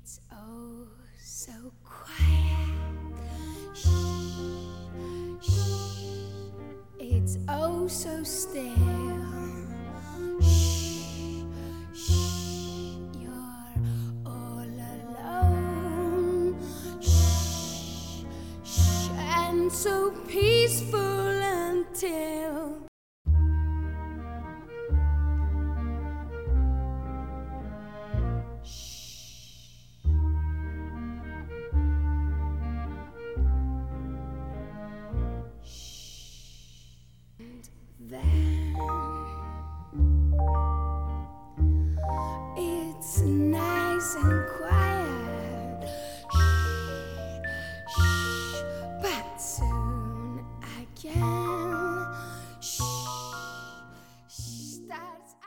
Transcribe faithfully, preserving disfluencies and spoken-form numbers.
It's oh so quiet. Shh, shh. It's oh so still. Shh, shh. You're all alone. Shh, shh. And so peaceful.